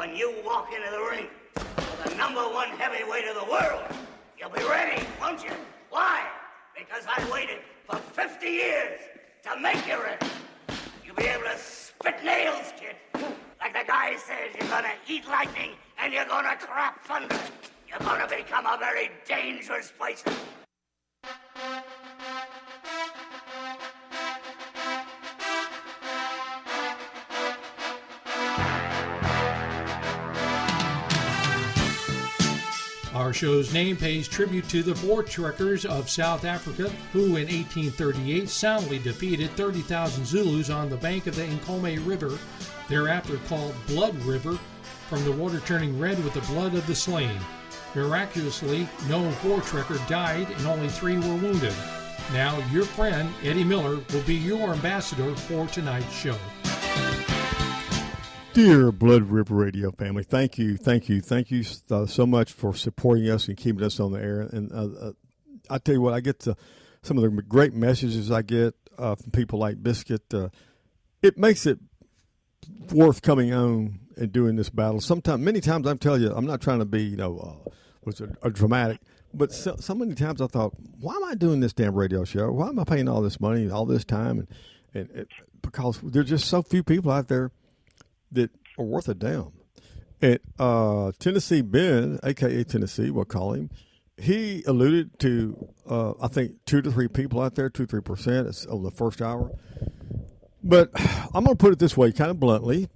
when you walk into the ring with the #1 heavyweight of the world, you'll be ready, won't you? Why? Because I waited for 50 years to make you ready. You'll be able to spit nails, kid. Like the guy says, you're gonna eat lightning and you're gonna crap thunder. You're gonna become a very dangerous person. Our show's name pays tribute to the Voortrekkers of South Africa, who in 1838 soundly defeated 30,000 Zulus on the bank of the Nkomo River, thereafter called Blood River, from the water turning red with the blood of the slain. Miraculously, no Voortrekker died and only 3 were wounded. Now, your friend, Eddie Miller, will be your ambassador for tonight's show. Dear Blood River Radio family, thank you so much for supporting us and keeping us on the air. And I tell you what, I get some of the great messages I get from people like Biscuit. It makes it worth coming on and doing this battle. Many times, I'm telling you, I'm not trying to be, a dramatic, but so many times I thought, why am I doing this damn radio show? Why am I paying all this money, all this time? And because there's just so few people out there that are worth a damn. And Tennessee Ben, a.k.a. Tennessee, we'll call him, he alluded to, I think, 2 to 3 people out there, 2-3% over the first hour. But I'm going to put it this way, kind of bluntly.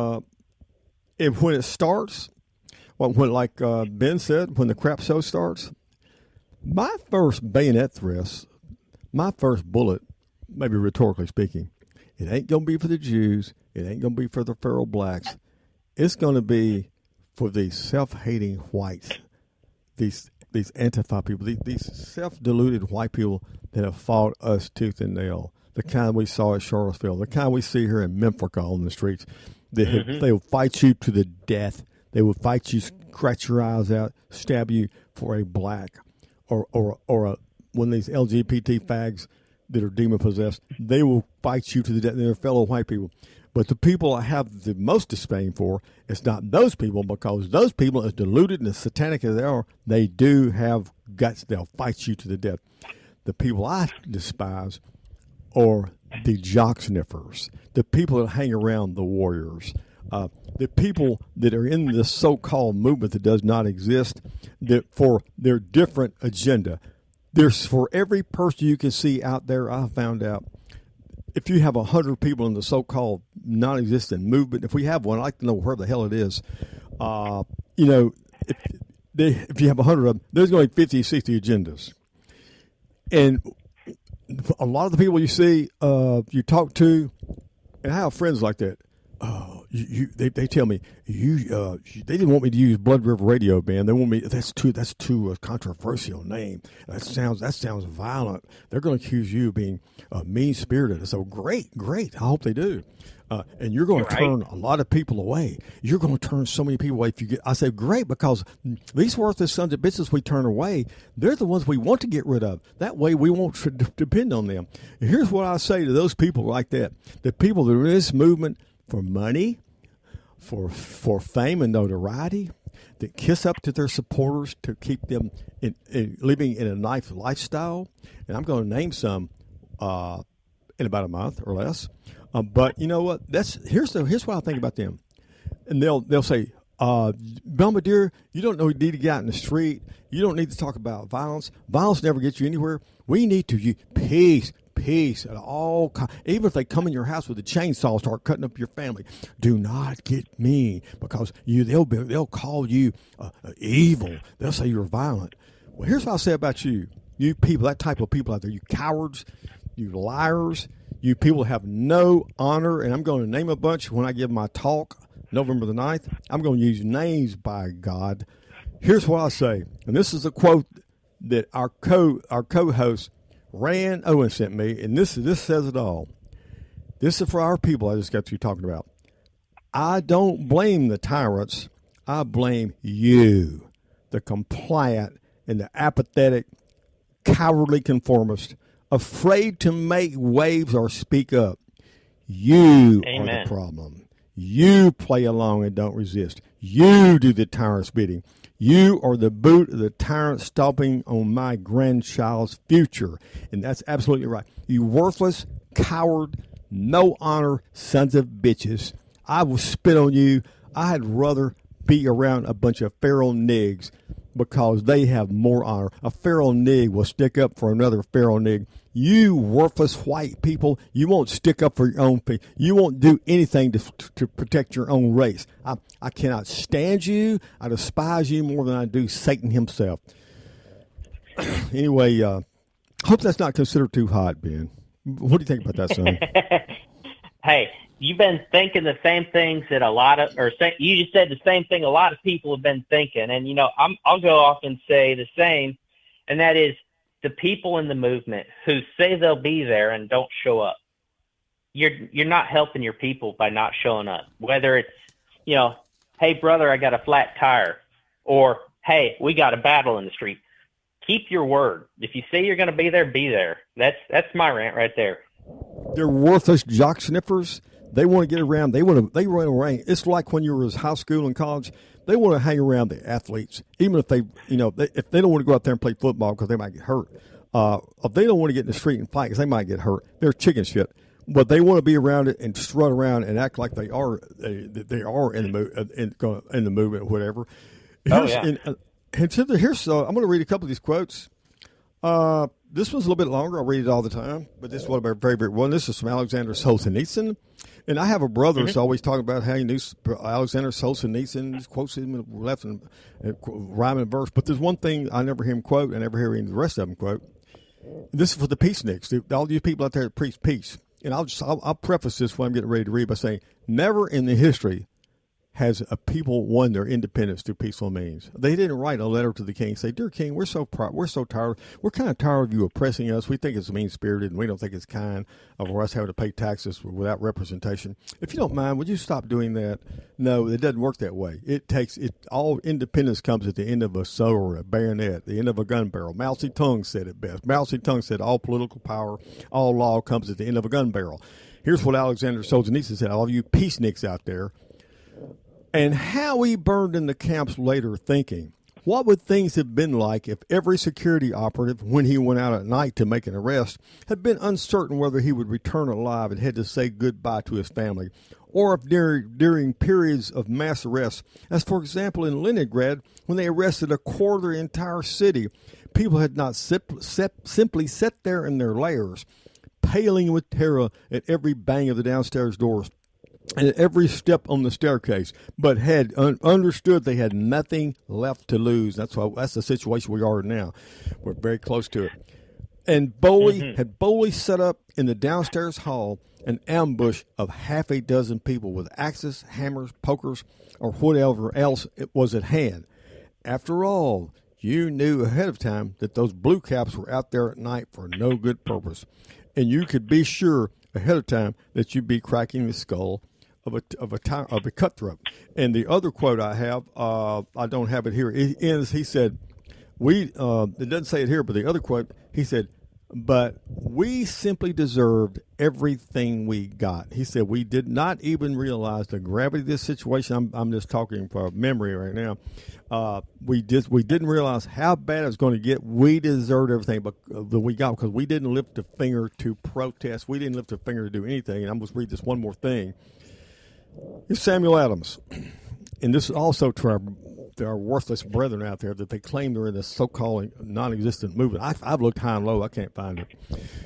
If when it starts, like Ben said, when the crap show starts, my first bayonet thrust, my first bullet, maybe rhetorically speaking, it ain't going to be for the Jews. It ain't going to be for the feral blacks. It's going to be for these self-hating whites, these Antifa people, these self-deluded white people that have fought us tooth and nail, the kind we saw at Charlottesville, the kind we see here in Memphis on the streets. They will fight you to the death. They will fight you, scratch your eyes out, stab you for a black or one of these LGBT fags that are demon-possessed. They will fight you to the death. They're fellow white people. But the people I have the most disdain for, it's not those people, because those people, as deluded and as satanic as they are, they do have guts. They'll fight you to the death. The people I despise are the jock sniffers, the people that hang around the warriors, the people that are in this so-called movement that does not exist, that for their different agenda. There's for every person you can see out there, I found out, if you have 100 people in the so-called non-existent movement, if we have one, I'd like to know where the hell it is. If you have 100 of them, there's going to be 50, 60 agendas. And a lot of the people you see, you talk to, and I have friends like that. They tell me they didn't want me to use Blood River Radio, man. They want me. That's too controversial name. That sounds violent. They're going to accuse you of being mean spirited. So great. I hope they do. And you're going to turn a lot of people away. You're going to turn so many people away. I say great, because these worthless sons of bitches we turn away, they're the ones we want to get rid of. That way we won't depend on them. And here's what I say to those people like that: the people that are in this movement for money, for fame and notoriety, that kiss up to their supporters to keep them living in a nice lifestyle. And I'm going to name some in about a month or less. But you know what? Here's what I think about them. And they'll say, Belvedere, you don't need to get out in the street. You don't need to talk about violence. Violence never gets you anywhere. We need to use peace at all. Even if they come in your house with a chainsaw, start cutting up your family, do not get mean, because they'll call you evil. They'll say you're violent. Well, here's what I'll say about you people, that type of people out there, you cowards, you liars, you people have no honor. And I'm going to name a bunch when I give my talk November the 9th. I'm going to use names, by God. Here's what I say, and this is a quote that our co-host Rand Owen sent me, and this says it all. This is for our people I just got you talking about. I don't blame the tyrants. I blame you, the compliant and the apathetic, cowardly conformist, afraid to make waves or speak up. You are the problem. You play along and don't resist. You do the tyrant's bidding. You are the boot of the tyrant stomping on my grandchild's future. And that's absolutely right. You worthless, coward, no honor sons of bitches. I will spit on you. I'd rather be around a bunch of feral nigs because they have more honor. A feral nig will stick up for another feral nig. You worthless white people, you won't stick up for your own people. You won't do anything to protect your own race. I cannot stand you. I despise you more than I do Satan himself. Anyway, hope that's not considered too hot, Ben. What do you think about that, son? Hey, you've been thinking the same things that you just said the same thing a lot of people have been thinking. And, you know, I'll go off and say the same, and that is the people in the movement who say they'll be there and don't show up. You're not helping your people by not showing up, whether it's, you know, hey, brother, I got a flat tire, or, hey, we got a battle in the street. Keep your word. If you say you're going to be there, be there. That's my rant right there. They're worthless jock sniffers. They want to get around. They run around. It's like when you were in high school and college. They want to hang around the athletes, even if they, you know, if they don't want to go out there and play football because they might get hurt. If they don't want to get in the street and fight because they might get hurt, they're chicken shit. But they want to be around it and strut around and act like they are in the movement or whatever. Here's, I'm going to read a couple of these quotes. This one's a little bit longer. I read it all the time, but this is one of my favorite one. This is from Alexander Solzhenitsyn. And I have a brother who's always talking about how he knew Alexander Solzhenitsyn. He quotes him left and rhyme and verse. But there's one thing I never hear him quote. I never hear any of the rest of them quote. This is for the peaceniks, all you people out there that preach peace. And I'll preface this when I'm getting ready to read by saying, never in the history has a people won their independence through peaceful means. They didn't write a letter to the king and say, "Dear king, we're so tired. We're kind of tired of you oppressing us. We think it's mean-spirited, and we don't think it's kind of us having to pay taxes without representation. If you don't mind, would you stop doing that?" No, it doesn't work that way. All independence comes at the end of a sword or a bayonet, the end of a gun barrel. Mao Zedong said it best. Mao Zedong said all political power, all law comes at the end of a gun barrel. Here's what Alexander Solzhenitsyn said, all of you peaceniks out there. And how he burned in the camps later thinking, what would things have been like if every security operative, when he went out at night to make an arrest, had been uncertain whether he would return alive and had to say goodbye to his family? Or if during periods of mass arrests, as for example in Leningrad, when they arrested a quarter of the entire city, people had not simply sat there in their lairs, paling with terror at every bang of the downstairs doors and at every step on the staircase, but had understood they had nothing left to lose. That's the situation we are now. We're very close to it. And Bowie had set up in the downstairs hall an ambush of half a dozen people with axes, hammers, pokers, or whatever else it was at hand. After all, you knew ahead of time that those blue caps were out there at night for no good purpose, and you could be sure ahead of time that you'd be cracking the skull of a cutthroat. And the other quote I have, I don't have it here. He said, it doesn't say it here, but the other quote, he said, but we simply deserved everything we got. He said, we did not even realize the gravity of this situation. I'm just talking for memory right now. We didn't realize how bad it was going to get. We deserved everything that we got because we didn't lift a finger to protest. We didn't lift a finger to do anything. And I'm going to read this one more thing. Here's Samuel Adams. And this is also to our worthless brethren out there that they claim they're in this so-called non-existent movement. I've looked high and low. I can't find it.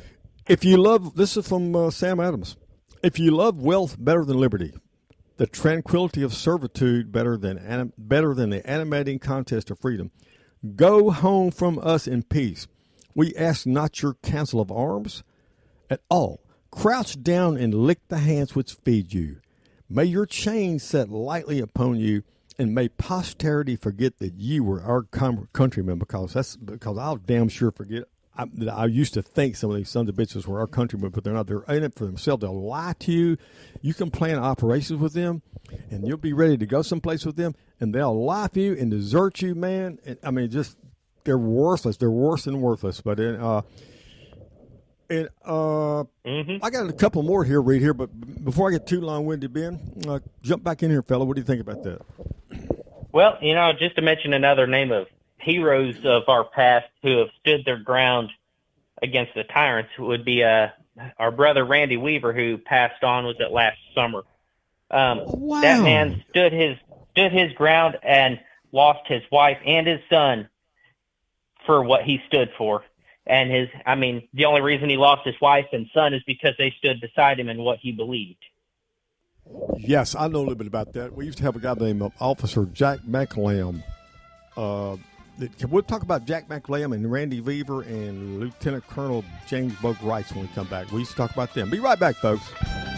This is from Sam Adams. If you love wealth better than liberty, the tranquility of servitude better than the animating contest of freedom, go home from us in peace. We ask not your counsel of arms at all. Crouch down and lick the hands which feed you. May your chains set lightly upon you, and may posterity forget that you were our countrymen, because I'll damn sure forget. I used to think some of these sons of bitches were our countrymen, but they're not. They're in it for themselves. They'll lie to you. You can plan operations with them, and you'll be ready to go someplace with them, and they'll lie to you and desert you, man. And, I mean, just they're worthless. They're worse than worthless. But And I got a couple more here, read here, but before I get too long-winded, Ben, jump back in here, fella. What do you think about that? Well, just to mention another name of heroes of our past who have stood their ground against the tyrants would be our brother Randy Weaver, who passed on, was it last summer? Wow. That man stood his ground and lost his wife and his son for what he stood for. And the only reason he lost his wife and son is because they stood beside him in what he believed. Yes, I know a little bit about that. We used to have a guy named Officer Jack McLam. We'll talk about Jack McLam and Randy Weaver and Lieutenant Colonel James Bogue Rice when we come back. We used to talk about them. Be right back, folks.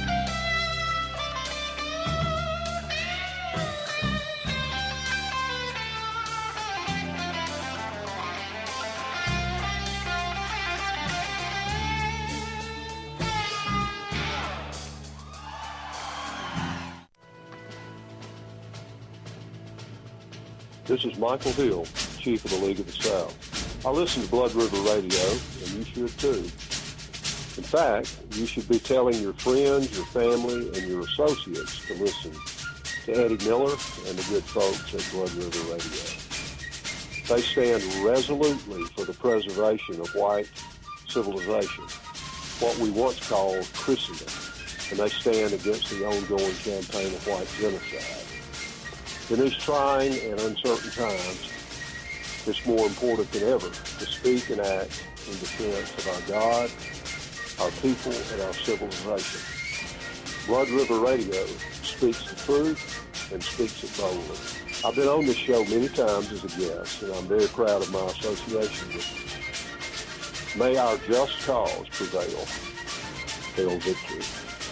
This is Michael Hill, Chief of the League of the South. I listen to Blood River Radio, and you should too. In fact, you should be telling your friends, your family, and your associates to listen to Eddie Miller and the good folks at Blood River Radio. They stand resolutely for the preservation of white civilization, what we once called Christendom, and they stand against the ongoing campaign of white genocide. In these trying and uncertain times, it's more important than ever to speak and act in defense of our God, our people, and our civilization. Blood River Radio speaks the truth and speaks it boldly. I've been on this show many times as a guest, and I'm very proud of my association with you. May our just cause prevail. Hail victory.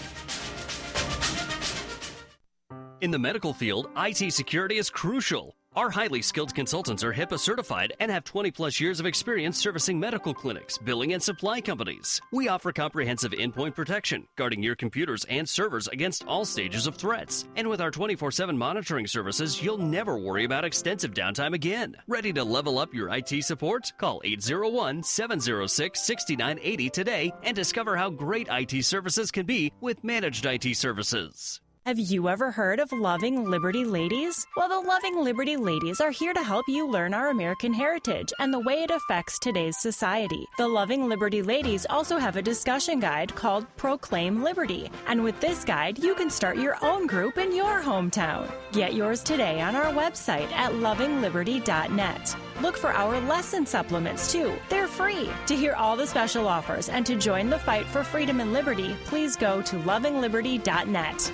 In the medical field, IT security is crucial. Our highly skilled consultants are HIPAA certified and have 20-plus years of experience servicing medical clinics, billing, and supply companies. We offer comprehensive endpoint protection, guarding your computers and servers against all stages of threats. And with our 24/7 monitoring services, you'll never worry about extensive downtime again. Ready to level up your IT support? Call 801-706-6980 today and discover how great IT services can be with managed IT services. Have you ever heard of Loving Liberty Ladies? Well, the Loving Liberty Ladies are here to help you learn our American heritage and the way it affects today's society. The Loving Liberty Ladies also have a discussion guide called Proclaim Liberty. And with this guide, you can start your own group in your hometown. Get yours today on our website at lovingliberty.net. Look for our lesson supplements, too. They're free. To hear all the special offers and to join the fight for freedom and liberty, please go to lovingliberty.net.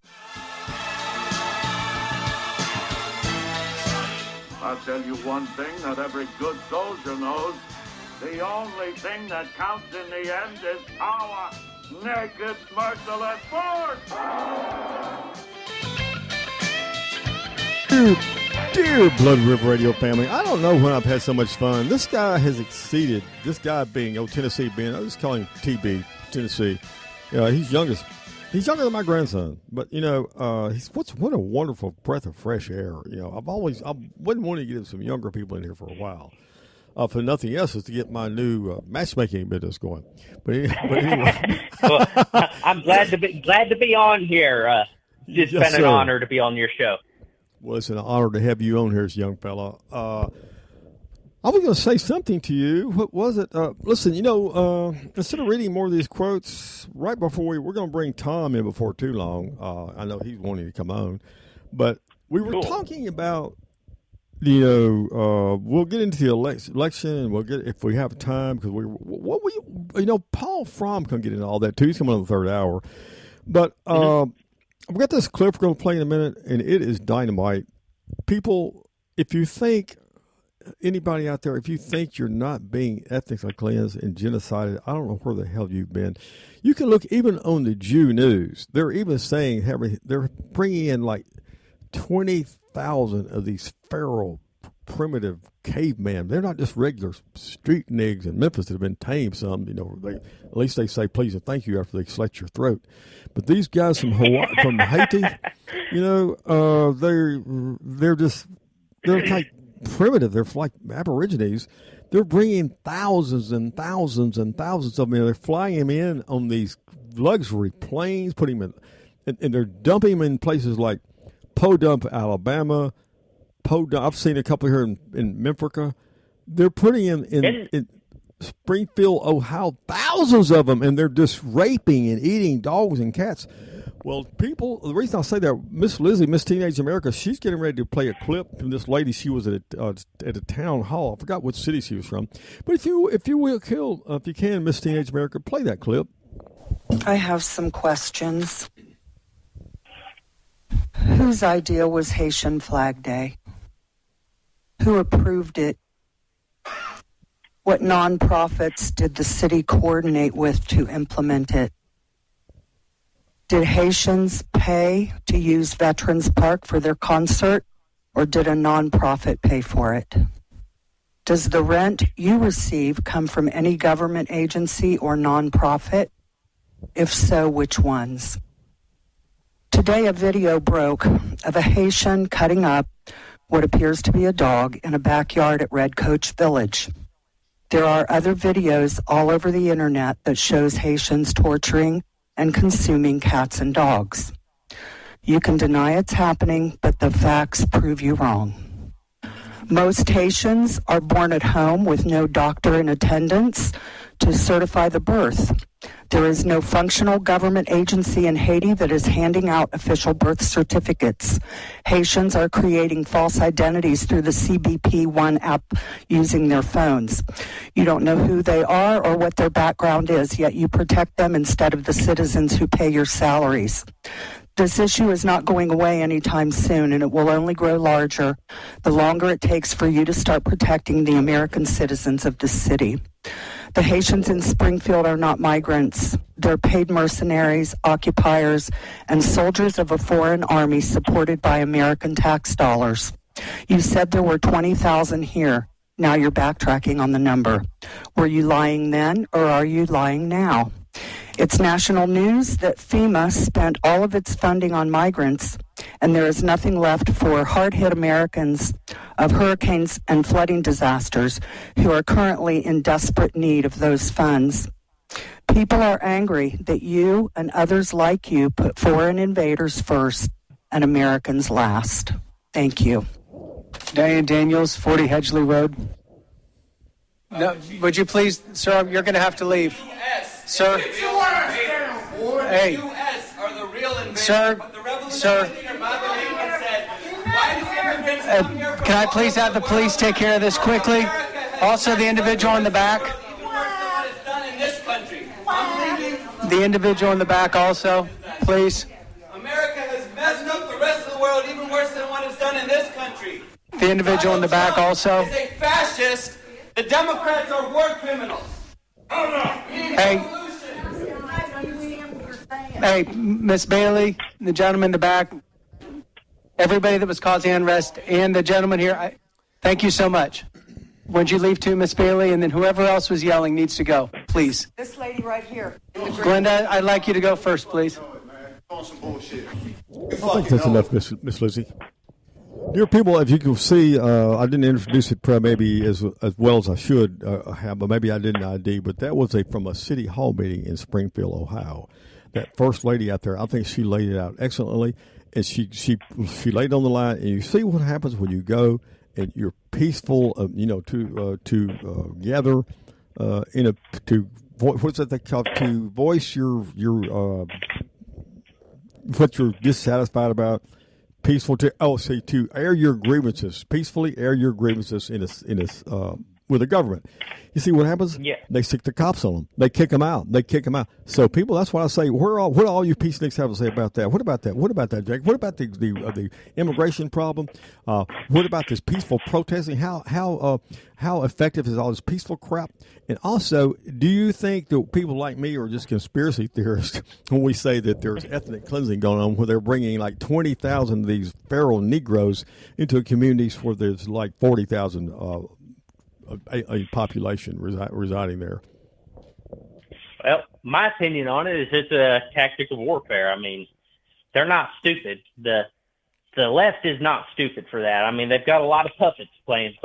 I'll tell you one thing that every good soldier knows. The only thing that counts in the end is power. Naked, merciless force! Dear Blood River Radio family, I don't know when I've had so much fun. This guy has exceeded, this guy being, Tennessee Ben, I just call him TB, Tennessee. He's younger than my grandson, but what a wonderful breath of fresh air. I've been wanting to get some younger people in here for a while. For nothing else is to get my new matchmaking business going. But anyway, well, I'm glad to be on here. It's been an honor to be on your show. Well, it's an honor to have you on here, as a young fella. I was going to say something to you. What was it? Listen, instead of reading more of these quotes, right before we're going to bring Tom in before too long. I know he's wanting to come on. But we were talking about, we'll get into the election, and we'll get, if we have time, because Paul Fromm can get into all that too. He's coming on the third hour. But I've got this clip we're going to play in a minute, and it is dynamite. People, if you think, anybody out there, if you think you're not being ethnically cleansed and genocided, I don't know where the hell you've been. You can look even on the Jew news. They're even saying they're bringing in like 20,000 of these feral, primitive cavemen. They're not just regular street niggas in Memphis that have been tamed some. At least they say please and thank you after they slit your throat. But these guys from Hawaii, from Haiti, they're like primitive. They're like Aborigines. They're bringing thousands and thousands and thousands of them. They're flying them in on these luxury planes, putting them in, and they're dumping them in places like Podump, Alabama. I've seen a couple here in Memphis. They're putting them in Springfield, Ohio, thousands of them, and they're just raping and eating dogs and cats. Well, the reason I say that, Miss Lizzie, Miss Teenage America, she's getting ready to play a clip from this lady. She was at a town hall. I forgot what city she was from. But if you can, Miss Teenage America, play that clip. I have some questions. Whose idea was Haitian Flag Day? Who approved it? What nonprofits did the city coordinate with to implement it? Did Haitians pay to use Veterans Park for their concert, or did a nonprofit pay for it? Does the rent you receive come from any government agency or nonprofit? If so, which ones? Today, a video broke of a Haitian cutting up what appears to be a dog in a backyard at Red Coach Village. There are other videos all over the internet that shows Haitians torturing and consuming cats and dogs. You can deny it's happening, but the facts prove you wrong. Most Haitians are born at home with no doctor in attendance to certify the birth. There is no functional government agency in Haiti that is handing out official birth certificates. Haitians are creating false identities through the CBP One app using their phones. You don't know who they are or what their background is, yet you protect them instead of the citizens who pay your salaries. This issue is not going away anytime soon, and it will only grow larger the longer it takes for you to start protecting the American citizens of this city. The Haitians in Springfield are not migrants. They're paid mercenaries, occupiers, and soldiers of a foreign army supported by American tax dollars. You said there were 20,000 here. Now you're backtracking on the number. Were you lying then, or are you lying now? It's national news that FEMA spent all of its funding on migrants, and there is nothing left for hard-hit Americans of hurricanes and flooding disasters who are currently in desperate need of those funds. People are angry that you and others like you put foreign invaders first and Americans last. Thank you. Diane Daniels, 40 Hedgley Road. No, would you please, sir, you're going to have to leave. Sir, hey, sir, can I please have the police take care of this quickly? Also, the individual in the back. The individual in the back also, please. America has messed up the rest of the world even worse than what it's done in this country. The individual in the back also. Is a fascist. The Democrats are war criminals. Hey, Miss Bailey, the gentleman in the back, everybody that was causing unrest, and the gentleman here, thank you so much. Would you leave too, Miss Bailey? And then whoever else was yelling needs to go, please. This lady right here. Glenda, I'd like you to go first, please. I think that's enough, Miss Lizzie. Dear people, as you can see, I didn't introduce it maybe as well as I should have, but maybe I didn't ID. But that was from a city hall meeting in Springfield, Ohio. That first lady out there, I think she laid it out excellently, and she laid on the line. And you see what happens when you go and you're peaceful, to gather what's that they call, to voice your what you're dissatisfied about. Peaceful to air your grievances, peacefully air your grievances with the government. You see what happens? Yeah. They stick the cops on them. They kick them out. So people, that's what I say. What do all you peaceniks have to say about that? What about that? What about that, Jake? What about the immigration problem? What about this peaceful protesting? How effective is all this peaceful crap? And also, do you think that people like me are just conspiracy theorists when we say that there's ethnic cleansing going on, where they're bringing like 20,000 of these feral Negroes into communities where there's like 40,000 a population residing there? Well, my opinion on it is it's a tactic of warfare. I mean, they're not stupid. The left is not stupid for that. I mean, they've got a lot of puppets playing, but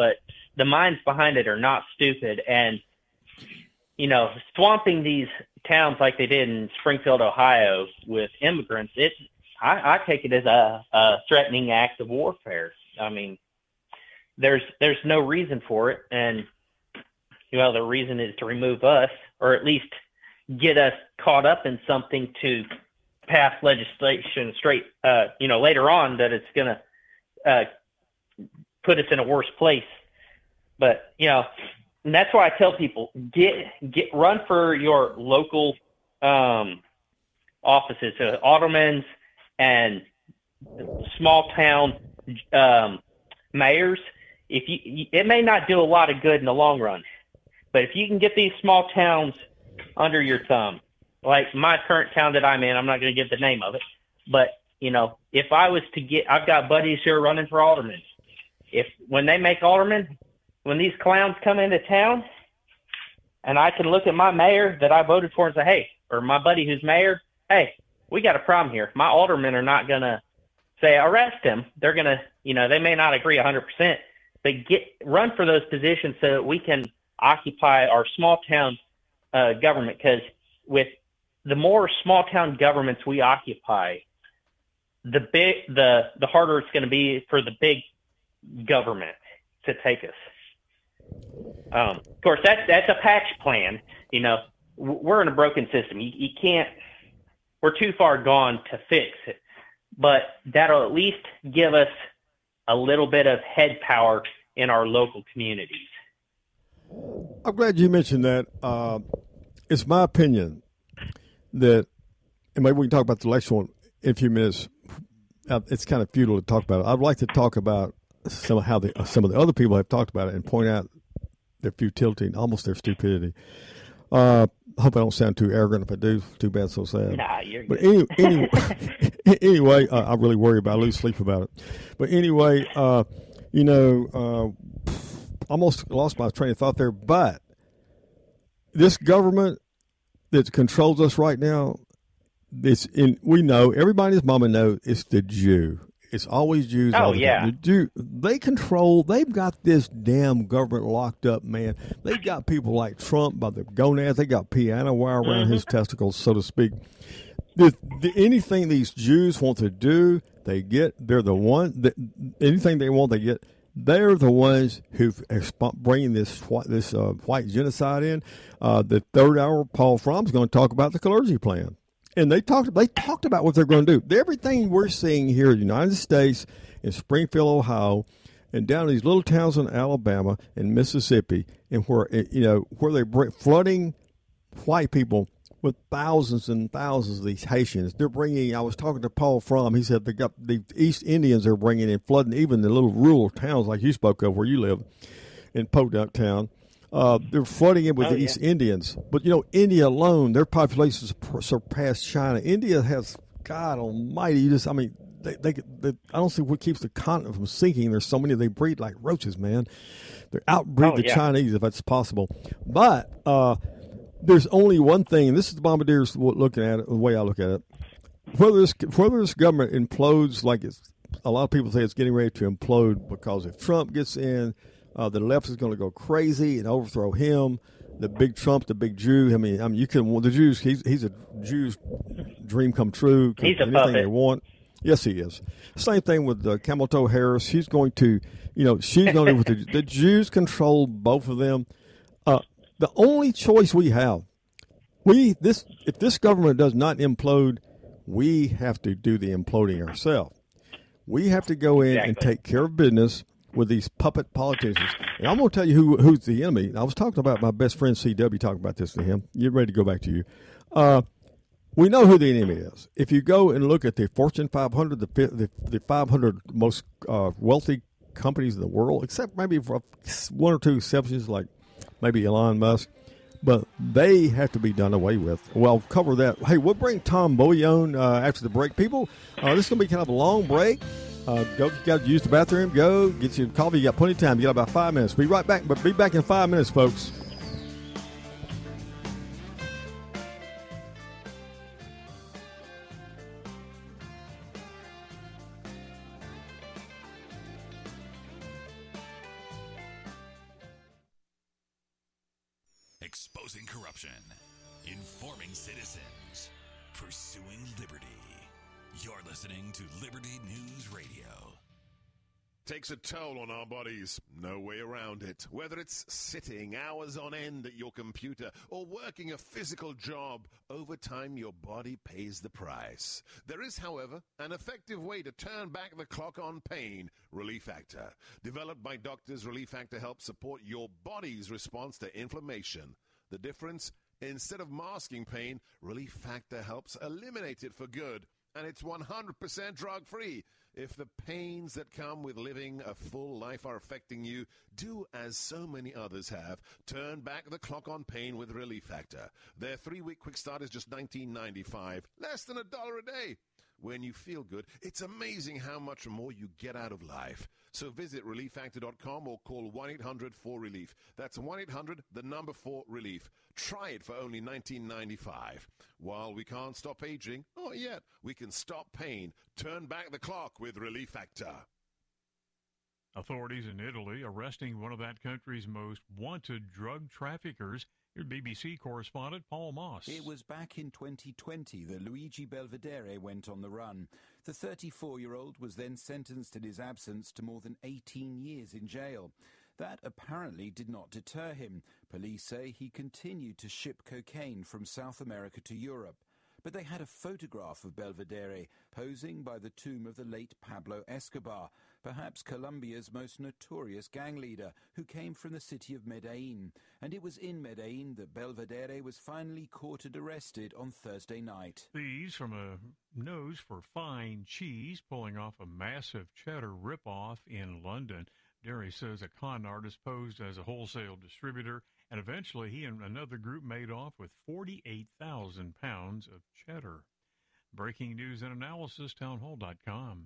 the minds behind it are not stupid. And, swamping these towns like they did in Springfield, Ohio with immigrants, I take it as a threatening act of warfare. I mean, there's no reason for it. And, the reason is to remove us, or at least get us caught up in something to pass legislation later on that it's going to put us in a worse place. But, and that's why I tell people, run for your local offices, aldermen's and small town mayors. It may not do a lot of good in the long run, but if you can get these small towns under your thumb, like my current town that I'm in, I'm not going to give the name of it, but if I was to I've got buddies who are running for aldermen. When they make aldermen, when these clowns come into town, and I can look at my mayor that I voted for and say, hey, or my buddy who's mayor, hey, we got a problem here. My aldermen are not going to say arrest him. They're going to, they may not agree 100%, but run for those positions so that we can occupy our small town government. Because with the more small town governments we occupy, the harder it's going to be for the big government to take us. Of course, that's a patch plan. We're in a broken system. You can't. We're too far gone to fix it, but that'll at least give us a little bit of head power in our local communities. I'm glad you mentioned that. It's my opinion that, and maybe we can talk about the election in a few minutes. It's kind of futile to talk about it. I'd like to talk about some of the other people have talked about it and point out their futility and almost their stupidity. I hope I don't sound too arrogant. If I do, too bad, so sad. Nah, you're but good. anyway, I really worry about it. I lose sleep about it. But anyway, almost lost my train of thought there. But this government that controls us right now, we know, everybody's mama knows it's the Jew. It's always Jews. Oh, yeah. They've got this damn government locked up, man. They've got people like Trump by the gonads. They got piano wire around his testicles, so to speak. Anything these Jews want to do, they get. They're the one. Anything they want, they get. They're the ones who are bringing this white genocide in. The third hour, Paul Fromm's going to talk about the clergy plan. And they talked about what they're going to do. Everything we're seeing here in the United States, in Springfield, Ohio, and down in these little towns in Alabama and Mississippi, and where they're flooding white people with thousands and thousands of these Haitians. They're bringing. I was talking to Paul Fromm. He said they got the East Indians are bringing in, flooding even the little rural towns like you spoke of where you live in Podunk Town. They're flooding in with the East Indians. But, India alone, their population surpassed China. India has, God almighty, I don't see what keeps the continent from sinking. There's so many, they breed like roaches, man. They outbreed the Chinese, if that's possible. But there's only one thing, and this is the Bombardiers looking at it, the way I look at it. Whether this government implodes, like a lot of people say it's getting ready to implode, because if Trump gets in, the left is going to go crazy and overthrow him. The big Trump, the big Jew. I mean, the Jews. He's a Jew's dream come true. He's a anything puppet. they want. Yes, he is. Same thing with Kamala Harris. She's going to, she's going to with the Jews control both of them. The only choice we have, if this government does not implode, we have to do the imploding ourselves. We have to go in and take care of business with these puppet politicians. And I'm going to tell you who's the enemy. I was talking about my best friend C.W. talking about this to him. You're ready to go back to you. We know who the enemy is. If you go and look at the Fortune 500, the 500 most wealthy companies in the world, except maybe for one or two exceptions like maybe Elon Musk, but they have to be done away with. Well, I'll cover that. Hey, we'll bring Tom Bowie on after the break. People, this is going to be kind of a long break. Go, if you got to use the bathroom, go get you coffee. You got plenty of time. You got about 5 minutes. Be right back, but be back in 5 minutes, folks. Exposing corruption. Informing citizens. Pursuing liberty. You're listening to Liberty News Radio. Takes a toll on our bodies. No way around it. Whether it's sitting hours on end at your computer or working a physical job, over time your body pays the price. There is, however, an effective way to turn back the clock on pain, Relief Factor. Developed by doctors, Relief Factor helps support your body's response to inflammation. The difference? Instead of masking pain, Relief Factor helps eliminate it for good. And it's 100% drug-free. If the pains that come with living a full life are affecting you, do as so many others have. Turn back the clock on pain with Relief Factor. Their 3-week quick start is just $19.95, less than $1 a day. When you feel good, it's amazing how much more you get out of life. So visit ReliefFactor.com or call 1-800-4RELIEF. That's 1-800-4RELIEF. Try it for only $19.95. While we can't stop aging, not yet, we can stop pain. Turn back the clock with Relief Factor. Authorities in Italy arresting one of that country's most wanted drug traffickers. Your BBC correspondent, Paul Moss. It was back in 2020 that Luigi Belvedere went on the run. The 34-year-old was then sentenced in his absence to more than 18 years in jail. That apparently did not deter him. Police say he continued to ship cocaine from South America to Europe. But they had a photograph of Belvedere posing by the tomb of the late Pablo Escobar, perhaps Colombia's most notorious gang leader, who came from the city of Medellin. And it was in Medellin that Belvedere was finally caught and arrested on Thursday night. These from a nose for fine cheese, pulling off a massive cheddar ripoff in London. Derry says a con artist posed as a wholesale distributor, and eventually he and another group made off with 48,000 pounds of cheddar. Breaking news and analysis, townhall.com.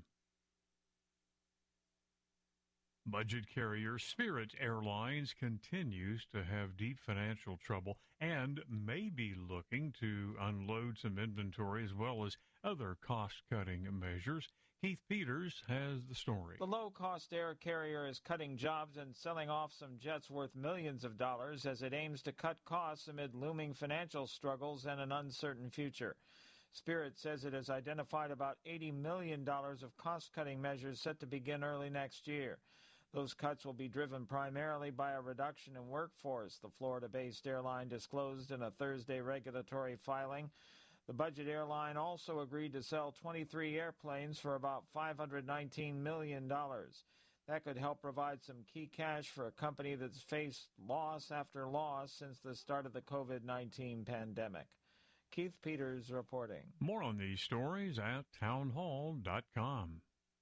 Budget carrier Spirit Airlines continues to have deep financial trouble and may be looking to unload some inventory as well as other cost-cutting measures. Keith Peters has the story. The low-cost air carrier is cutting jobs and selling off some jets worth millions of dollars as it aims to cut costs amid looming financial struggles and an uncertain future. Spirit says it has identified about $80 million of cost-cutting measures set to begin early next year. Those cuts will be driven primarily by a reduction in workforce, the Florida-based airline disclosed in a Thursday regulatory filing. The budget airline also agreed to sell 23 airplanes for about $519 million. That could help provide some key cash for a company that's faced loss after loss since the start of the COVID-19 pandemic. Keith Peters reporting. More on these stories at townhall.com.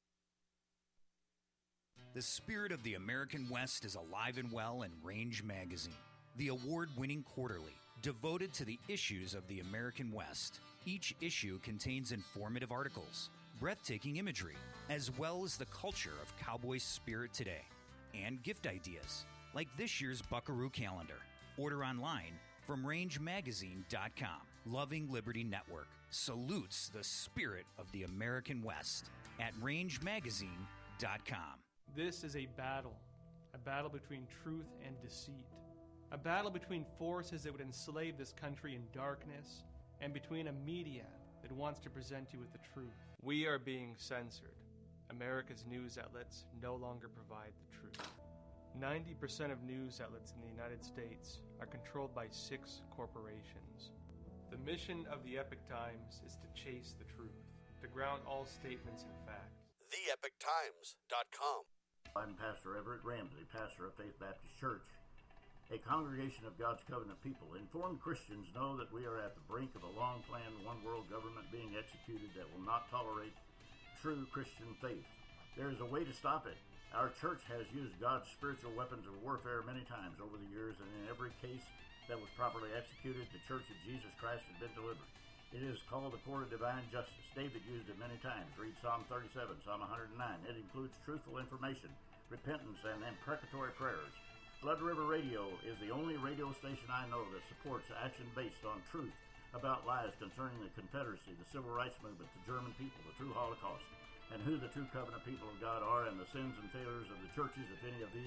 The spirit of the American West is alive and well in Range Magazine, the award-winning quarterly devoted to the issues of the American West. Each issue contains informative articles, breathtaking imagery, as well as the culture of cowboy spirit today, and gift ideas, like this year's Buckaroo calendar. Order online from rangemagazine.com. Loving Liberty Network salutes the spirit of the American West at rangemagazine.com. This is a battle between truth and deceit, a battle between forces that would enslave this country in darkness, and between a media that wants to present you with the truth. We are being censored. America's news outlets no longer provide the truth. 90% of news outlets in the United States are controlled by 6 corporations. The mission of the Epoch Times is to chase the truth, to ground all statements in fact. TheEpochTimes.com. I'm Pastor Everett Ramsey, pastor of Faith Baptist Church, a congregation of God's covenant people. Informed Christians know that we are at the brink of a long-planned one-world government being executed that will not tolerate true Christian faith. There is a way to stop it. Our church has used God's spiritual weapons of warfare many times over the years, and in every case that was properly executed, the Church of Jesus Christ has been delivered. It is called the court of divine justice. David used it many times. Read Psalm 37, Psalm 109. It includes truthful information, repentance, and imprecatory prayers. Blood River Radio is the only radio station I know that supports action based on truth about lies concerning the Confederacy, the Civil Rights Movement, the German people, the true Holocaust, and who the true covenant people of God are, and the sins and failures of the churches, if any of these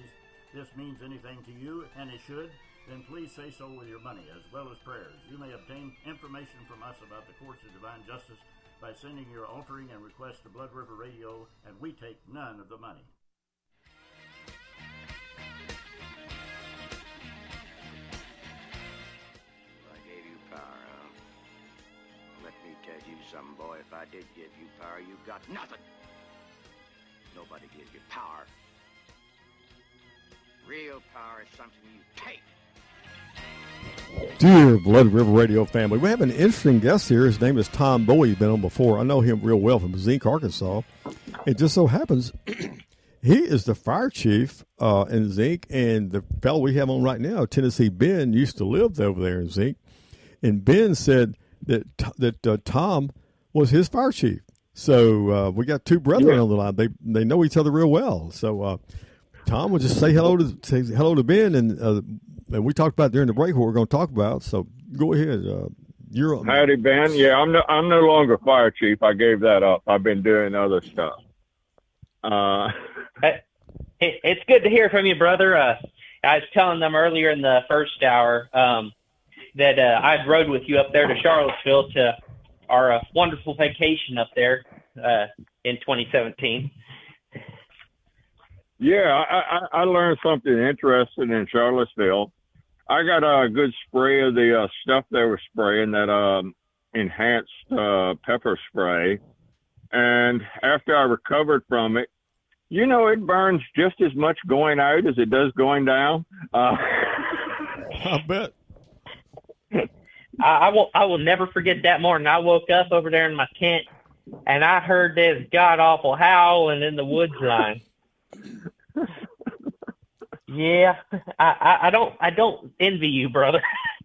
this means anything to you, and it should, then please say so with your money as well as prayers. You may obtain information from us about the courts of divine justice by sending your altering and request to Blood River Radio, and we take none of the money. I gave you power, huh? Let me tell you something, boy. If I did give you power, you got nothing. Nobody gives you power. Real power is something you take. Dear Blood River Radio family, we have an interesting guest here. His name is Tom Bowie. He's been on before. I know him real well from Zinc, Arkansas. It just so happens he is the fire chief in Zinc, and the fellow we have on right now, Tennessee Ben, used to live over there in Zinc. And Ben said that Tom was his fire chief. So we got two brethren on the line. They know each other real well. So Tom will just say hello to Ben, and we talked about during the break what we're going to talk about. So go ahead. Howdy, Ben. Yeah, I'm no longer fire chief. I gave that up. I've been doing other stuff. Hey, it's good to hear from you, brother. I was telling them earlier in the first hour that I rode with you up there to Charlottesville to our wonderful vacation up there in 2017. Yeah, I learned something interesting in Charlottesville. I got a good spray of the stuff they were spraying, that enhanced pepper spray. And after I recovered from it, it burns just as much going out as it does going down. I bet. I will never forget that morning. I woke up over there in my tent, and I heard this god-awful howling in the woods line. Yeah, I don't envy you, brother.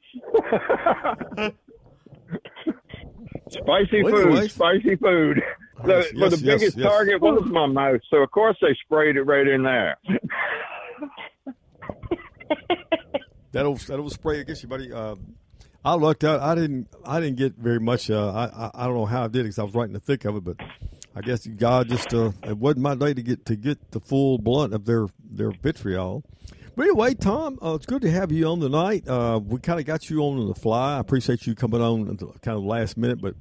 Spicy food. The biggest target was my mouth, so of course they sprayed it right in there. That'll spray against you, buddy. I lucked out. I didn't get very much. I don't know how I did it because I was right in the thick of it, but I guess God just it wasn't my day to get the full blunt of their vitriol. But anyway, Tom, it's good to have you on tonight. We kind of got you on the fly. I appreciate you coming on at the kind of last minute, but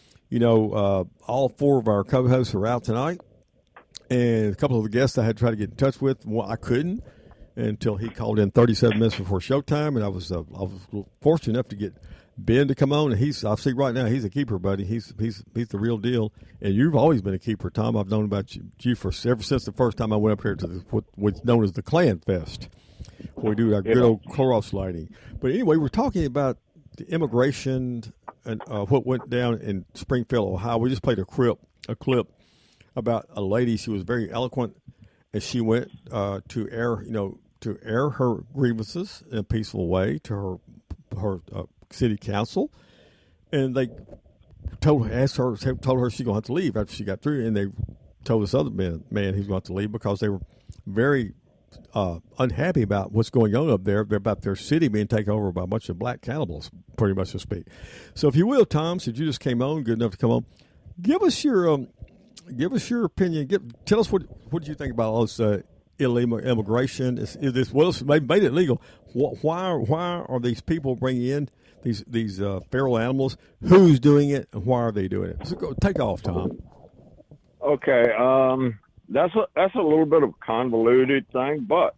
all four of our co-hosts are out tonight, and a couple of the guests I had tried to get in touch with, I couldn't until he called in 37 minutes before showtime, and I was fortunate enough to get Ben to come on, and I see right now he's a keeper, buddy. He's the real deal, and you've always been a keeper, Tom. I've known about you ever since the first time I went up here to what's known as the Clan Fest, where we do our good old cross lighting. But anyway, we're talking about the immigration and what went down in Springfield, Ohio. We just played a clip about a lady. She was very eloquent, and she went to air her grievances in a peaceful way to her city council, and they told her she's going to have to leave after she got through, and they told this other man he's going to have to leave because they were very unhappy about what's going on up there. They're about their city being taken over by a bunch of black cannibals, pretty much to speak. So if you will, Tom, since you just came on, good enough to come on, give us your opinion. Tell us what you think about all this illegal immigration. Is this, well, they made it legal. Why are these people bringing in these feral animals? Who's doing it, and why are they doing it? So take off, Tom. Okay, that's a little bit of a convoluted thing, but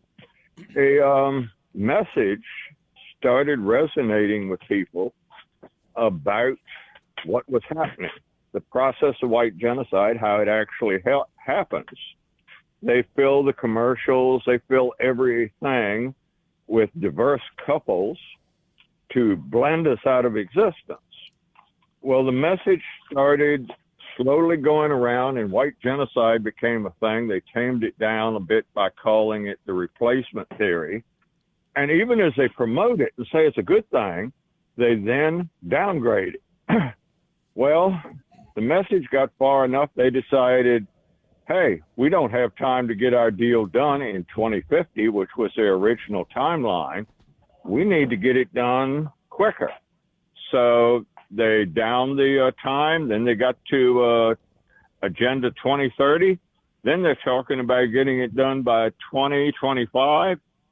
a message started resonating with people about what was happening, the process of white genocide, how it actually happens. They fill the commercials, they fill everything with diverse couples to blend us out of existence. Well, the message started slowly going around, and white genocide became a thing. They tamed it down a bit by calling it the replacement theory. And even as they promote it and say it's a good thing, they then downgrade it. Well, the message got far enough, they decided, hey, we don't have time to get our deal done in 2050, which was their original timeline. We need to get it done quicker. So they downed the time. Then they got to Agenda 2030. Then they're talking about getting it done by 2025.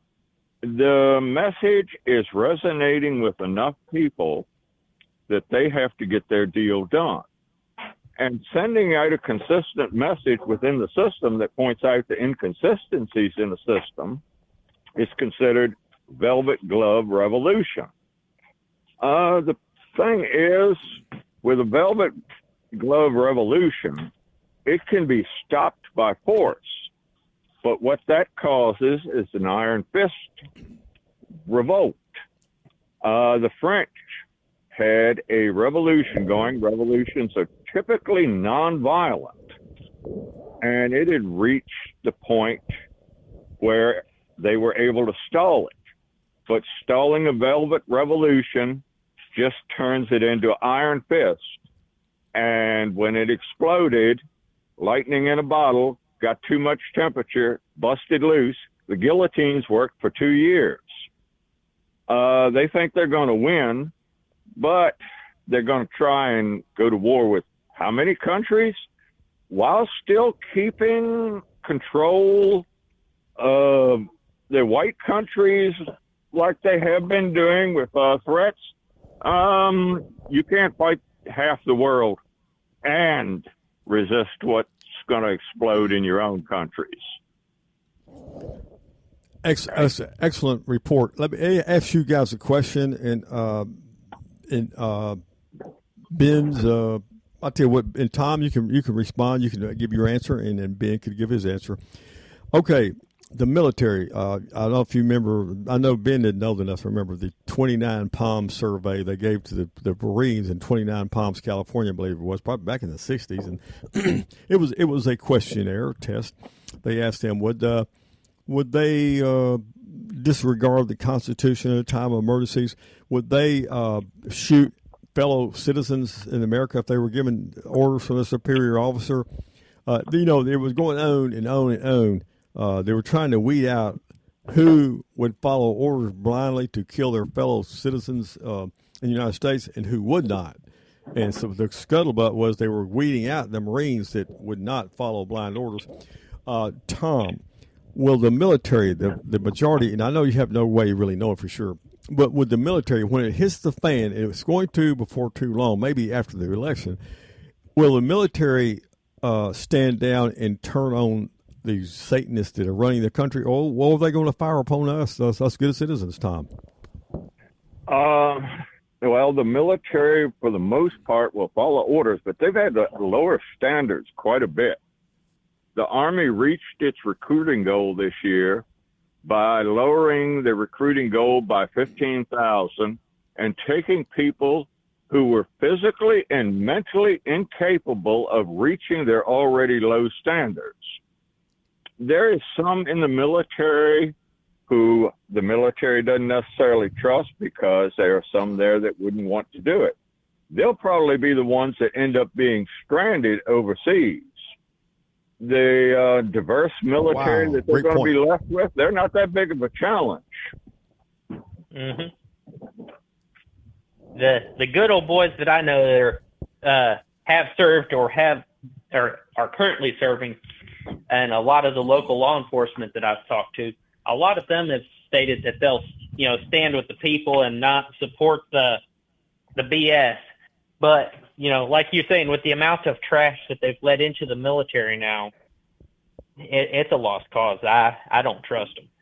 the message is resonating with enough people that they have to get their deal done. And sending out a consistent message within the system that points out the inconsistencies in the system is considered velvet glove revolution. The thing is, with a velvet glove revolution, it can be stopped by force. But what that causes is an iron fist revolt. The French had a revolution going. Revolutions are typically nonviolent. And it had reached the point where they were able to stall it. But stalling a velvet revolution just turns it into iron fist. And when it exploded, lightning in a bottle, got too much temperature, busted loose. The guillotines worked for 2 years. They think they're going to win, but they're going to try and go to war with how many countries while still keeping control of the white countries like they have been doing with threats. You can't fight half the world and resist what's going to explode in your own countries. Excellent report. Let me ask you guys a question, and Ben's. I'll tell you what. And Tom, you can respond. You can give your answer, and then Ben could give his answer. Okay, the military. I don't know if you remember. I know Ben didn't know enough to remember the 29 Palms survey they gave to the Marines in 29 Palms, California. I believe it was probably back in the 60s, and it was a questionnaire test. They asked them would they disregard the Constitution at a time of emergencies? Would they shoot fellow citizens in America if they were given orders from a superior officer? It was going on and on and on. They were trying to weed out who would follow orders blindly to kill their fellow citizens in the United States and who would not. And so the scuttlebutt was they were weeding out the Marines that would not follow blind orders. Tom, will the military, the majority, and I know you have no way of really knowing for sure, but with the military, when it hits the fan, and it's going to before too long, maybe after the election, will the military stand down and turn on these Satanists that are running the country, or are they going to fire upon us good citizens, Tom? Well, the military, for the most part, will follow orders, but they've had to lower standards quite a bit. The Army reached its recruiting goal this year by lowering the recruiting goal by 15,000 and taking people who were physically and mentally incapable of reaching their already low standards. There is some in the military who the military doesn't necessarily trust because there are some there that wouldn't want to do it. They'll probably be the ones that end up being stranded overseas. The diverse military that they're going to be left with, they're not that big of a challenge. Mm-hmm. The good old boys that I know that are have served or are currently serving, and a lot of the local law enforcement that I've talked to, a lot of them have stated that they'll stand with the people and not support the BS. But like you're saying, with the amount of trash that they've let into the military now, it's a lost cause. I don't trust them.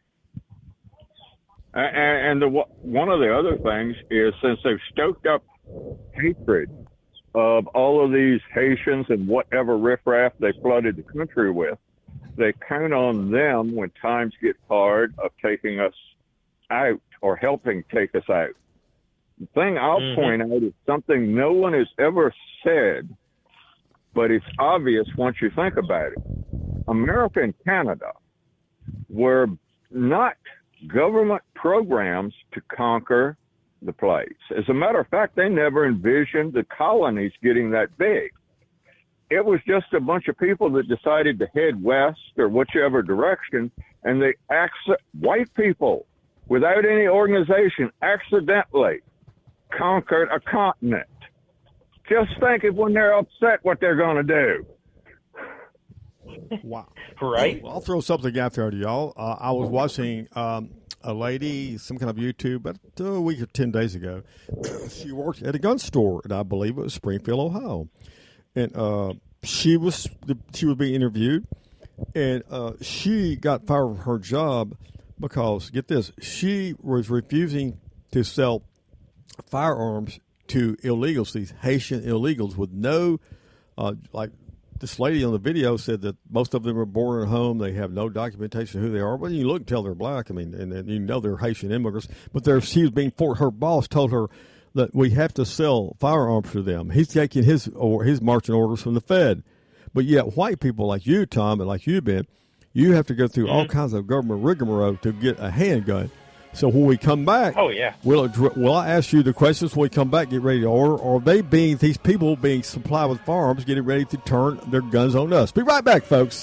And one of the other things is, since they've stoked up hatred of all of these Haitians and whatever riffraff they flooded the country with, they count on them when times get hard of taking us out or helping take us out. The thing I'll point out is something no one has ever said, but it's obvious once you think about it. America and Canada were not government programs to conquer the place. As a matter of fact, they never envisioned the colonies getting that big. It was just a bunch of people that decided to head west or whichever direction, and they white people, without any organization, accidentally conquered a continent. Just think of when they're upset what they're going to do. Wow. Right? Well, I'll throw something out there to y'all. I was watching a lady, some kind of YouTube, about a week or 10 days ago. She worked at a gun store, and I believe it was Springfield, Ohio. And she was being interviewed, and she got fired from her job because, get this, she was refusing to sell firearms to illegals, these Haitian illegals with no, like this lady on the video said that most of them are born at home. They have no documentation of who they are. Well, you look and tell they're black. I mean, and you know they're Haitian immigrants. But she was being forced. Her boss told her that we have to sell firearms to them. He's taking his marching orders from the Fed. But yet white people like you, Tom, and like you, Ben, you have to go through all kinds of government rigmarole to get a handgun. So when we come back, will I ask you the questions when we come back, get ready to order, or are they these people being supplied with firearms, getting ready to turn their guns on us? Be right back, folks.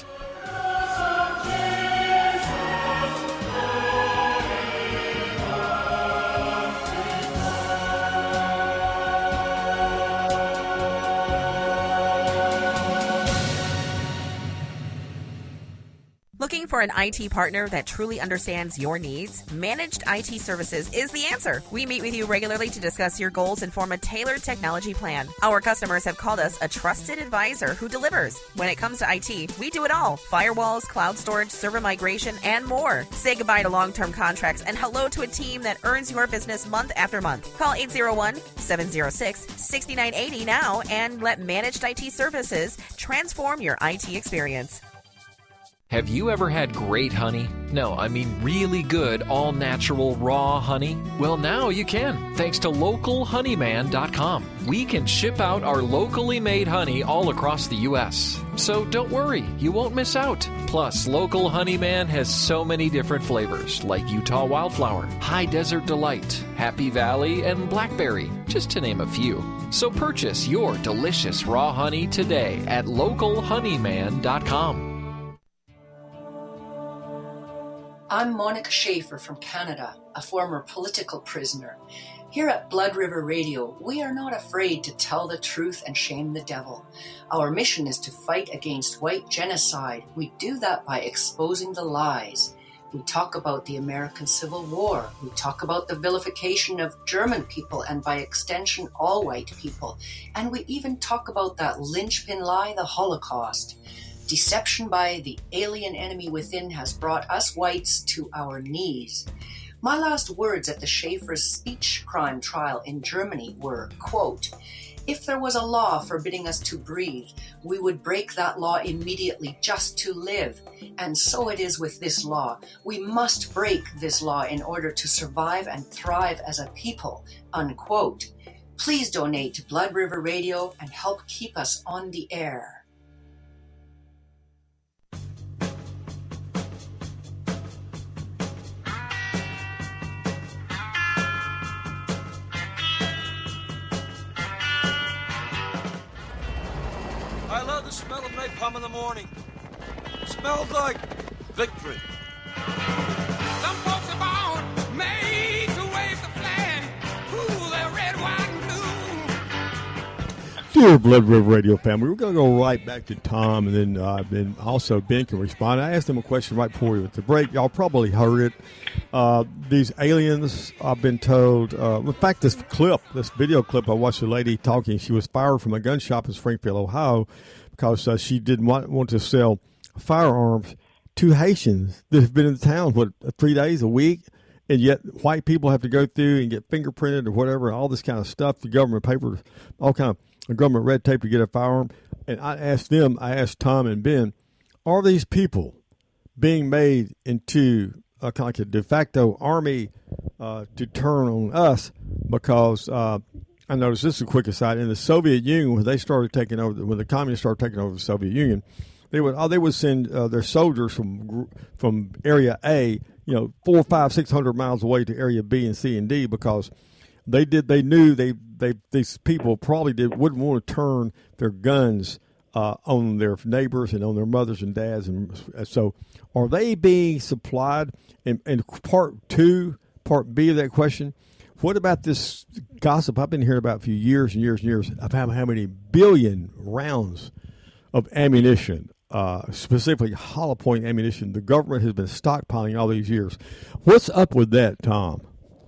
Looking for an IT partner that truly understands your needs? Managed IT Services is the answer. We meet with you regularly to discuss your goals and form a tailored technology plan. Our customers have called us a trusted advisor who delivers. When it comes to IT, we do it all. Firewalls, cloud storage, server migration, and more. Say goodbye to long-term contracts and hello to a team that earns your business month after month. Call 801-706-6980 now and let Managed IT Services transform your IT experience. Have you ever had great honey? No, I mean really good, all-natural, raw honey? Well, now you can, thanks to LocalHoneyman.com. We can ship out our locally made honey all across the U.S. So don't worry, you won't miss out. Plus, Local Honeyman has so many different flavors, like Utah Wildflower, High Desert Delight, Happy Valley, and Blackberry, just to name a few. So purchase your delicious raw honey today at LocalHoneyman.com. I'm Monica Schaefer from Canada, a former political prisoner. Here at Blood River Radio, we are not afraid to tell the truth and shame the devil. Our mission is to fight against white genocide. We do that by exposing the lies. We talk about the American Civil War. We talk about the vilification of German people and by extension all white people. And we even talk about that linchpin lie, the Holocaust. Deception by the alien enemy within has brought us whites to our knees. My last words at the Schaefer's speech crime trial in Germany were, quote, "If there was a law forbidding us to breathe, we would break that law immediately just to live. And so it is with this law. We must break this law in order to survive and thrive as a people," unquote. Please donate to Blood River Radio and help keep us on the air. I love the smell of napalm in the morning. It smells like victory. Some folks are born made to wave the flag. Ooh, they're red, white, and blue. Dear Blood River Radio family, we're going to go right back to Tom, and then also Ben can respond. I asked him a question right before we went to break. Y'all probably heard it. These aliens, I've been told, in fact, this video clip, I watched a lady talking. She was fired from a gun shop in Springfield, Ohio, because she didn't want to sell firearms to Haitians that have been in the town, 3 days, a week, and yet white people have to go through and get fingerprinted or whatever, all this kind of stuff, the government papers, all kind of government red tape to get a firearm. And I asked Tom and Ben, are these people being made into kind of like a de facto army to turn on us? Because I noticed, this is a quick aside, in the Soviet Union, when they started taking over, when the communists started taking over the Soviet Union, they would send their soldiers from area A, 400, 500, 600 miles away to area B and C and D, because they knew these people probably wouldn't want to turn their guns on their neighbors and on their mothers and dads, and so are they being supplied? And part B of that question, what about this gossip I've been hearing about for years and years and years of how many billion rounds of ammunition specifically hollow point ammunition, the government has been stockpiling all these years. What's up with that, Tom?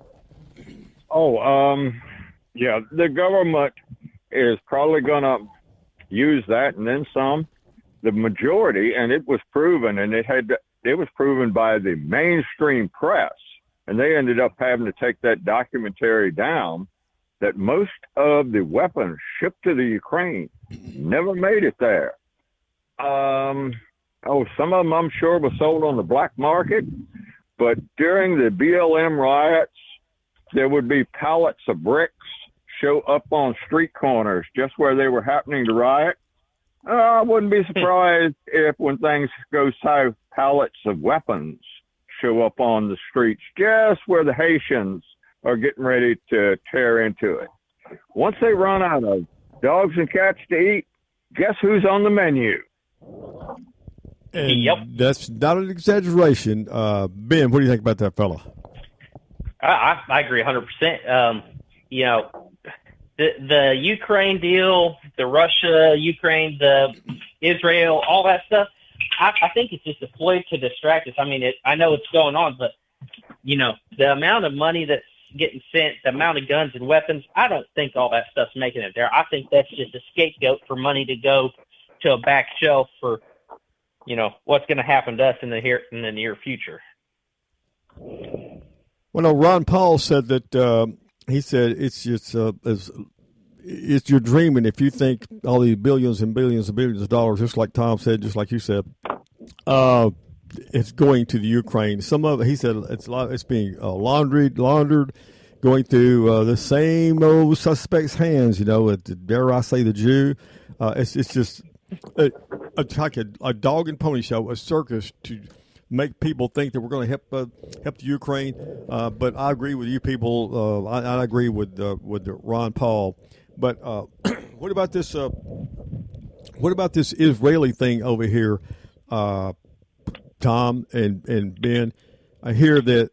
Yeah, the government is probably going to use that and then some. The majority, and it was proven, and it was proven by the mainstream press, and they ended up having to take that documentary down, that most of the weapons shipped to the Ukraine never made it there. Some of them I'm sure were sold on the black market, but during the BLM riots, there would be pallets of bricks show up on street corners just where they were happening to riot. I wouldn't be surprised if when things go south, pallets of weapons show up on the streets just where the Haitians are getting ready to tear into it. Once they run out of dogs and cats to eat, guess who's on the menu? And that's not an exaggeration. Ben, what do you think about that fella? I agree 100%. You know, the Ukraine deal, the Russia, Ukraine, the Israel, all that stuff, I think it's just a ploy to distract us. I mean, I know it's going on, but, you know, the amount of money that's getting sent, the amount of guns and weapons, I don't think all that stuff's making it there. I think that's just a scapegoat for money to go to a back shelf for, you know, what's going to happen to us in the near future. Well, no, Ron Paul said that he said it's just it's your dreaming if you think all these billions and billions and billions of dollars, just like Tom said, just like you said, it's going to the Ukraine. Some of it, he said, it's being laundered, going through the same old suspects' hands. You know, dare I say, the Jew? It's just like a dog and pony show, a circus to make people think that we're going to help the Ukraine. But I agree with you people. I agree with Ron Paul. But what about this? What about this Israeli thing over here, Tom and Ben? I hear that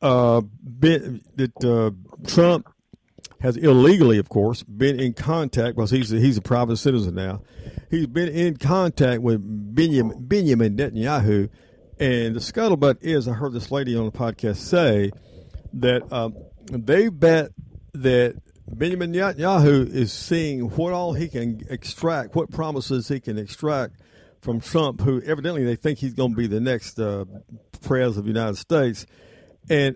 Trump has illegally, of course, been in contact because he's a private citizen now. He's been in contact with Benjamin Netanyahu. And the scuttlebutt is, I heard this lady on the podcast say that they bet that Benjamin Netanyahu is seeing what all he can extract, what promises he can extract from Trump, who evidently they think he's going to be the next president of the United States. And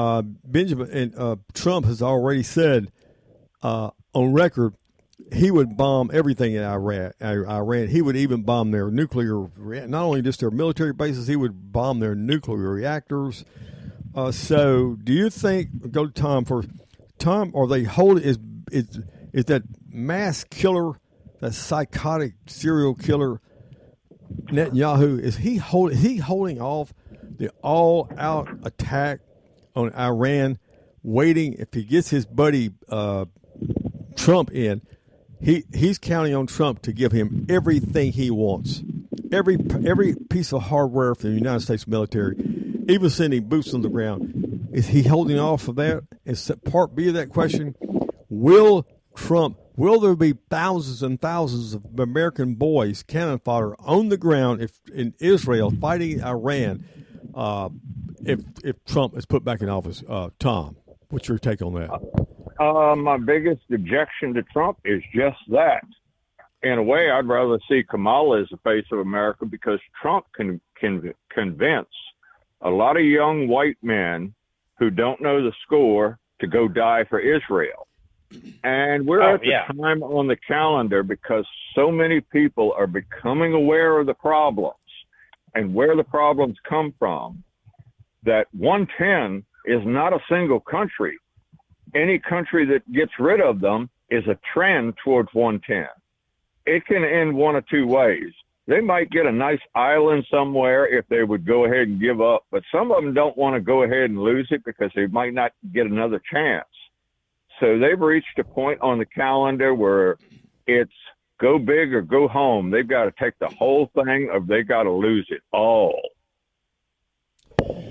Trump has already said on record he would bomb everything in Iran. He would even bomb their nuclear, not only just their military bases, he would bomb their nuclear reactors. So do you think, go to Tom first, Tom, are they holding, is that mass killer, that psychotic serial killer Netanyahu, is he holding off the all-out attack on Iran, waiting if he gets his buddy Trump in? He's counting on Trump to give him everything he wants, every piece of hardware for the United States military, even sending boots on the ground. Is he holding off of that? Is part B of that question? Will there be thousands and thousands of American boys, cannon fodder, on the ground in Israel fighting Iran if Trump is put back in office? Tom, what's your take on that? My biggest objection to Trump is just that. In a way, I'd rather see Kamala as the face of America, because Trump can convince a lot of young white men who don't know the score to go die for Israel. And we're at the time on the calendar because so many people are becoming aware of the problems and where the problems come from, that 110 is not a single country. Any country that gets rid of them is a trend towards 110. It can end one of two ways. They might get a nice island somewhere if they would go ahead and give up, but some of them don't want to go ahead and lose it because they might not get another chance. So they've reached a point on the calendar where it's go big or go home. They've got to take the whole thing or they got to lose it all.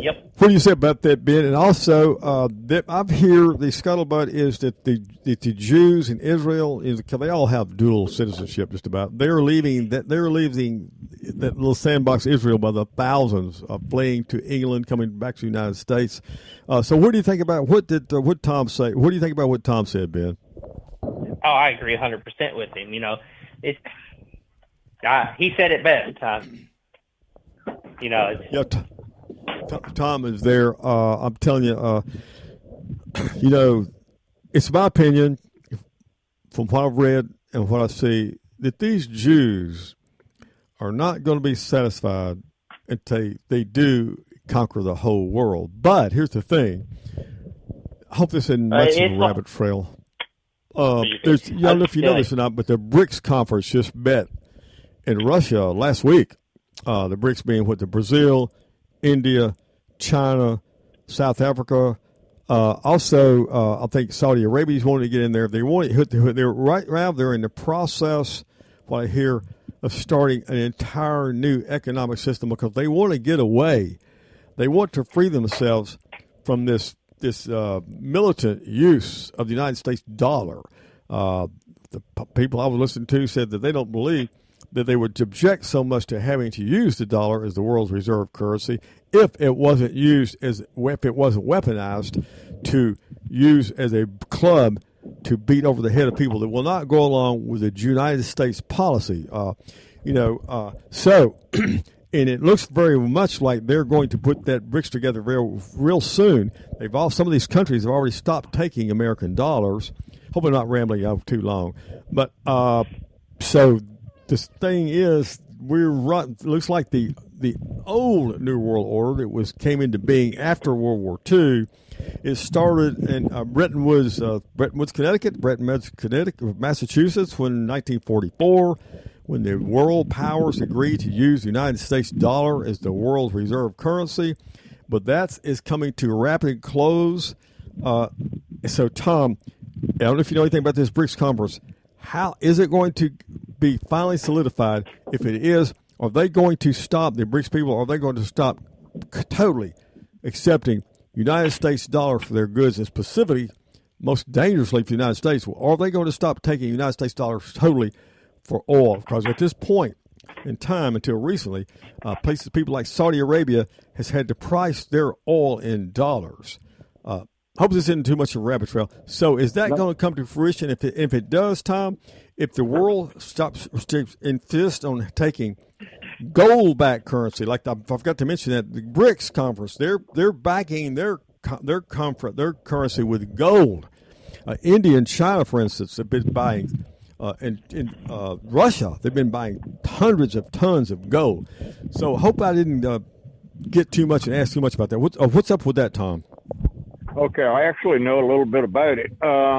Yep. What do you say about that, Ben? And also, I've heard the scuttlebutt is that the Jews in Israel, they all have dual citizenship. Just about they're leaving that little sandbox Israel by the thousands, fleeing to England, coming back to the United States. So, what do you think about what Tom say? What do you think about what Tom said, Ben? Oh, I agree 100% with him. You know, he said it best. You know, Tom is there. I'm telling you, you know, it's my opinion from what I've read and what I see that these Jews are not going to be satisfied until they do conquer the whole world. But here's the thing. I hope this isn't much of a rabbit trail. I don't know if you know this or not, but the BRICS conference just met in Russia last week. The BRICS being the Brazil, India, China, South Africa. Also, I think Saudi Arabia's wanting to get in there. They're right now. They're in the process, what I hear, of starting an entire new economic system because they want to get away. They want to free themselves from this militant use of the United States dollar. The people I was listening to said that they don't believe that they would object so much to having to use the dollar as the world's reserve currency if it wasn't weaponized to use as a club to beat over the head of people that will not go along with the United States policy. So, and it looks very much like they're going to put that BRICS together real soon. Some of these countries have already stopped taking American dollars. Hope I'm not rambling out too long, but so. This thing is, looks like the old New World Order that came into being after World War II. It started in Bretton Woods, Connecticut, Massachusetts, in 1944, when the world powers agreed to use the United States dollar as the world's reserve currency. But that is coming to a rapid close. So, Tom, I don't know if you know anything about this BRICS conference. How is it going to be finally solidified? If it is, are they going to stop the BRICS people? Are they going to stop totally accepting United States dollar for their goods, and specifically, most dangerously for the United States? Are they going to stop taking United States dollars totally for oil? Because at this point in time, until recently, people like Saudi Arabia has had to price their oil in dollars. Hope this isn't too much of a rabbit trail. So is that going to come to fruition? If it does, Tom, if the world insists on taking gold-backed currency, like I forgot to mention that the BRICS conference, they're backing their currency with gold. India and China, for instance, have been buying, in Russia, they've been buying hundreds of tons of gold. So I hope I didn't get too much and ask too much about that. What's up with that, Tom? Okay, I actually know a little bit about it.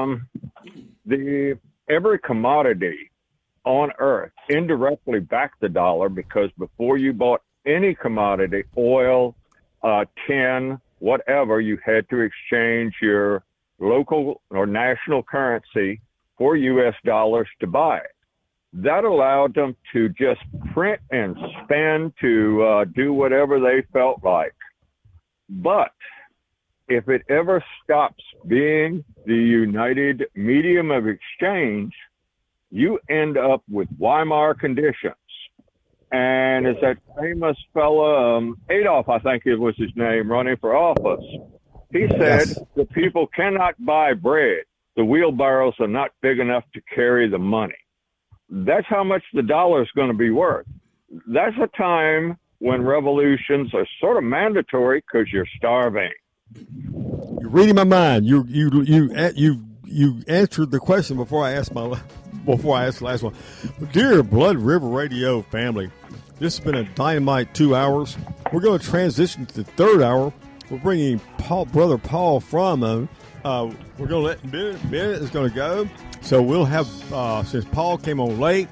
Every commodity on Earth indirectly backed the dollar because before you bought any commodity, oil, tin, whatever, you had to exchange your local or national currency for U.S. dollars to buy it. That allowed them to just print and spend to do whatever they felt like. But if it ever stops being the united medium of exchange, you end up with Weimar conditions. And it's that famous fella, Adolf, I think it was his name, running for office. He said the people cannot buy bread. The wheelbarrows are not big enough to carry the money. That's how much the dollar is going to be worth. That's a time when revolutions are sort of mandatory because you're starving. You're reading my mind. You answered the question before I asked the last one. Dear Blood River Radio family, this has been a dynamite 2 hours. We're going to transition to the third hour. We're bringing Brother Paul Fromm on. We're going to let Bennett is going to go. So we'll have, since Paul came on late,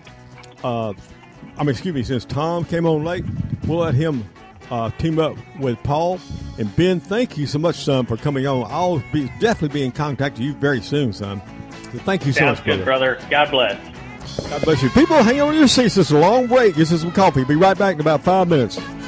since Tom came on late, we'll let him team up with Paul. And Ben, thank you so much, son, for coming on. I'll definitely be in contact with you very soon, son. So thank you so much, good, brother. God bless. God bless you. People, hang on to your seats. This is a long break. This is some coffee. Be right back in about 5 minutes.